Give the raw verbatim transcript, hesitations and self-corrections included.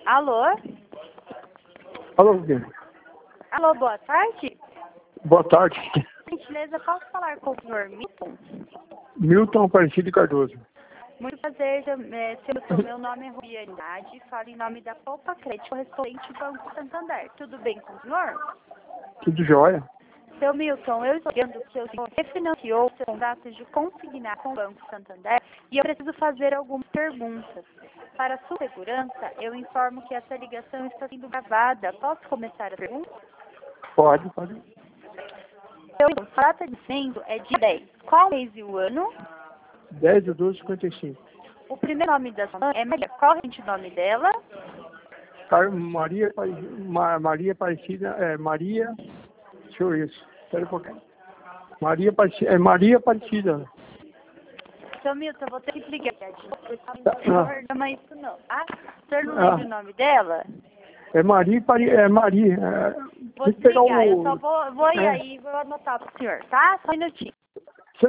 Alô? Alô, Guilherme. Alô, boa tarde. Boa tarde. Por gentileza, posso falar com o senhor Milton? Milton Aparecido Cardoso. Muito prazer, é, seu Milton. Meu nome é Rubianidade, falo em nome da Poupa Crédito, correspondente ao Banco Santander. Tudo bem com o senhor? Tudo jóia? Seu Milton, eu estou vendo que o senhor refinanciou seu contrato de consignar com o Banco Santander e eu preciso fazer algumas perguntas. Para sua segurança, eu informo que essa ligação está sendo gravada. Posso começar a pergunta? Pode, pode. Seu Milton, a data de vencimento é de dez. Qual o mês e o ano? dez de doze de cinquenta e cinco. O primeiro nome da sua mãe é Maria. Qual é o nome dela? Car- Maria, Apare- Ma- Maria Aparecida, é, Maria, deixa eu ver isso, espera um pouquinho. Maria Aparecida, é Maria Aparecida. Seu Milton, eu vou ter que explicar. Tá, Não ah. chama isso não, tá? O senhor não Ah. lembra o nome dela? É Maria, Pari- é Maria. É, Vou tem que pegar desligar, eu o... só vou, vou ir é. aí, vou anotar pro senhor, tá? Só um minutinho.